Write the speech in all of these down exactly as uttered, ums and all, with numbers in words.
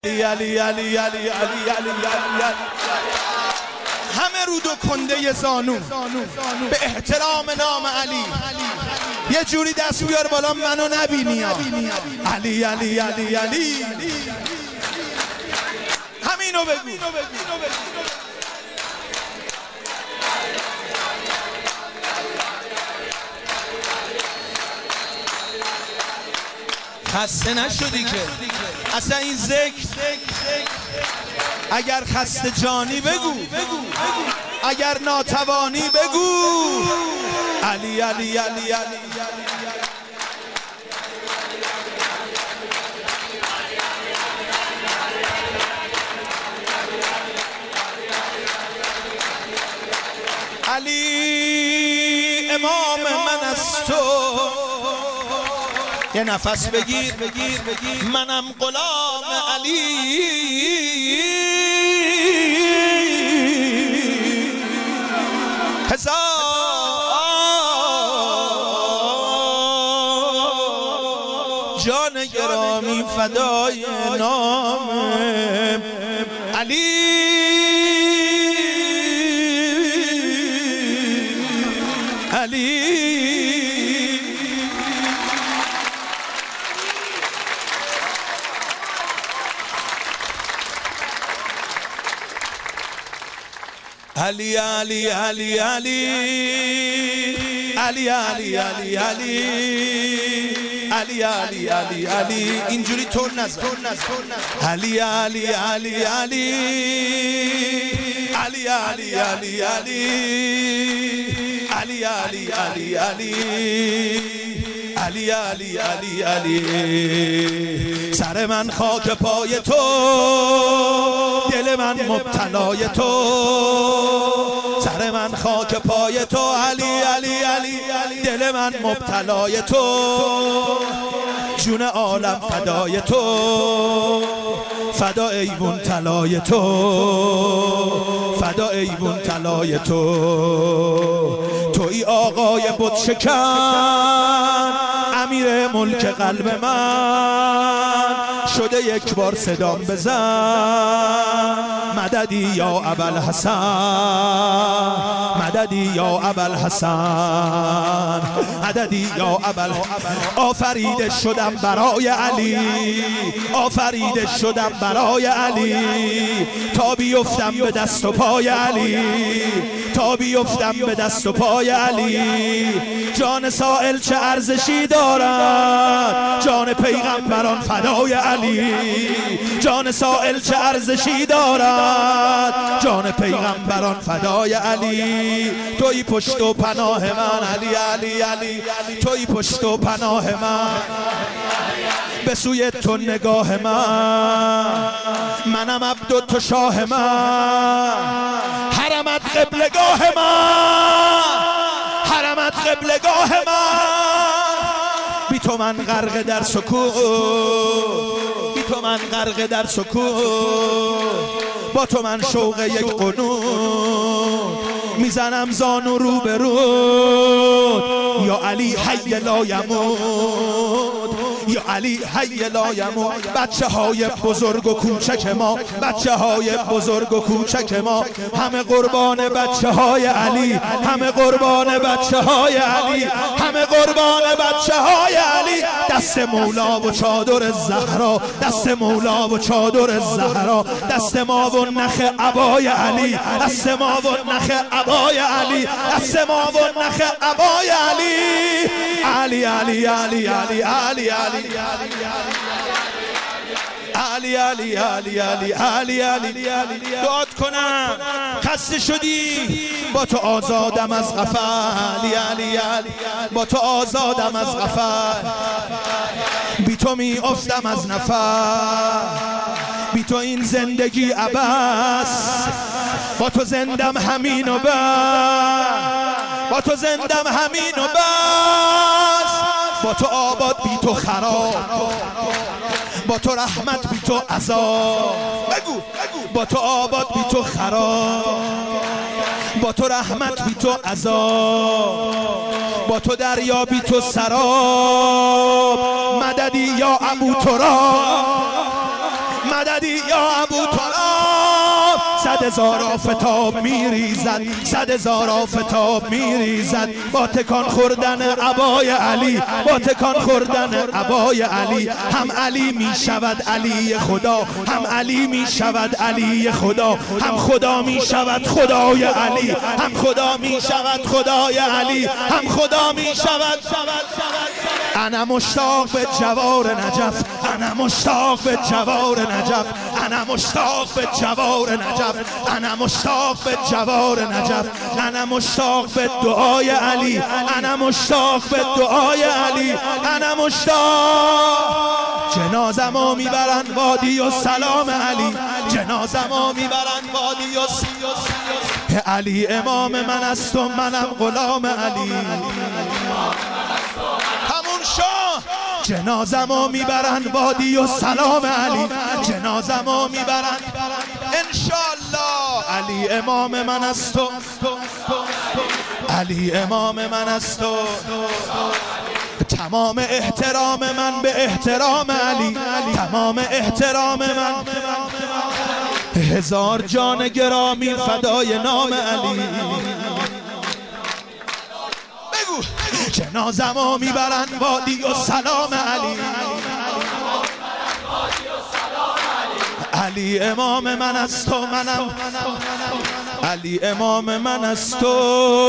علی علی علی علی علی علی همه رود و کنده زانو به احترام نام علی. یه جوری دست بیار بالا منو نبینی. علی علی علی علی همینو بگو. خسته نشدی که اصلا این ذکر اگر خسته جانی بگو، اگر ناتوانی بگو. علی علی علی علی علی امام من است تو. یه نفس بگیر منم غلام علی. هزار جان گرامی فدای نام علی. علی علی علی علی علی علی علی علی علی علی علی علی علی اینجوری تون نزن. علی علی علی علی علی علی علی علی علی علی علی علی علی علی علی علی سر من خاک پای تو، دل من مبتلای تو. سر من خاک پای تو علی علی علی دل من مبتلای تو. جون عالم فدای تو، فدا ایوون طلای تو، فدا ایوون طلای تو. توی آقای بت شکن، امیر ملک قلب من. شده یک بار صدام بزن، مددی یا ابوالحسن، مددی یا ابوالحسن، مددی یا ابوالحسن. آفریده شدم برای علی، آفریده شدم برای علی. تا بیفتم به دست و پای علی، تا بیفتم به دست و پای علی. جان سائل چه ارزشی دارد، جان پیغمبران فدای علی. جان سائل چه ارزشی دارد، جان پیغمبران فدای علی. توی پشت و پناه من علی علی علی، توی پشت و پناه من. به سوی تو نگاه من، منم عبد و تو شاه من. حرمت قبلگاه من، حرمت قبلگاه من. بی تو من غرق در سکوت، بی تو من غرق در سکوت. با تو من شوق یک قنوت، میزنم زانو رو به رو. یا علی حی لا یموت، یا علی حی لا یموت. بچه های بزرگ و کوچک ما، بچه های بزرگ و کوچک ما، همه قربان بچه های علی، همه قربان بچه های علی، همه قربان بچه های علی. دست مولا و چادر زهرا، دست مولا و چادر زهرا. دست ما و نخ عبای علی، دست ما و نخ عبای علی، دست ما و نخ عبای علی. علی علی علی علی علی علی علی علی علی علی علی علی دعات کنم. خسته شدی با تو آزادم از قفل. علی علی علی با تو آزادم از قفل. بی تو می افتم از نفس، بی تو این زندگی عبث. با تو زندم همین و بس، با تو زندم همین و بس. با تو آباد بی تو خراب، با تو رحمت بی تو عذاب. بگو با تو آباد بی تو خراب، با تو رحمت بی تو عذاب. با تو دریا بی تو سراب. مددی یا ابو تراب، مددی یا ابو طلاب. صد هزار آفتاب میریزد، صد هزار آفتاب میریزد با تکان خوردن عبای علی، با تکان خوردن عبای علی. هم علی میشود علی خدا، هم علی میشود علی خدا، هم خدا میشود خدای علی، هم خدا میشود خدای علی، هم خدا میشود. انا مشتاق به جوار نجف، انا مشتاق به جوار نجف، انا مشتاق به جوار نجف، انا مشتاق به جوار نجف، انا مشتاق به دعای علی، انا مشتاق به دعای علی، انا مشتاق. جنازمو میبرن وادی و سلام علی، جنازمو میبرن وادی و سلام علی. امام من است و منم غلام علی. همون شاه جنازمو میبرن وادی و سلام علی، جنازمو میبرن انشالله. علی امام من است و علی امام من است و تمام احترام من به احترام علی، تمام احترام من. هزار جان گرامی فدای نام علی. بگو جنازمو میبرن وادی و سلام علی، علی امام من است و منم، علی امام من است و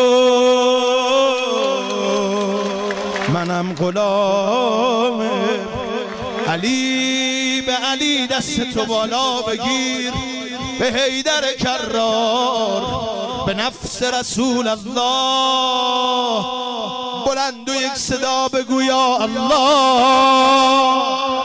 منم غلام علی. به علی دست تو بالا بگیر، به حیدر کرار، به نفس رسول الله. بلند و یک صدا بگو یا الله.